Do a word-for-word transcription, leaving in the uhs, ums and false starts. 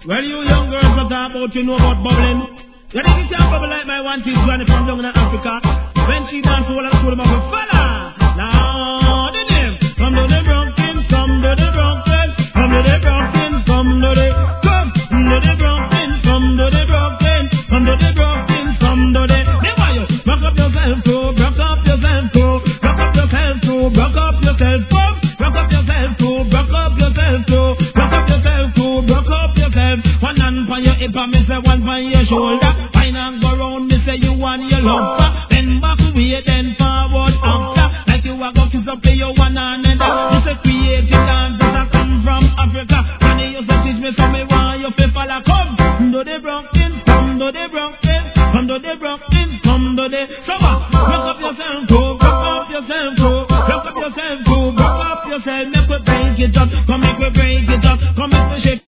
Well, you young girls that talk about you know about bubbling. You think you can't bubble like my one teeth granny from down in Africa? When she dance, all I told him of a fella. Now, the name. Come to the Brooklyn, come to the Brooklyn, come to the Brooklyn, come to the, come to the Brooklyn, come to the Brooklyn, come to the Brooklyn, come to the. Never you, rock up yourself too, rock up yourself too, rock up yourself too, rock up yourself too, rock up yourself too, rock up yourself too, rock up yourself too, rock up yourself. One hand on your hip and me say one on your shoulder. Fine and go round, me say you want your love. Then back away, then forward after. Like you are going to kiss up to your one another. You say creative dance that come from Africa. And you used to teach me so me want you to follow. Come to the Brooklyn, come to the Brooklyn, come to the Brooklyn, come to the. So what? Rock up yourself too, rock up yourself too, rock up yourself too, rock up yourself. Make we break it up, come make we break it.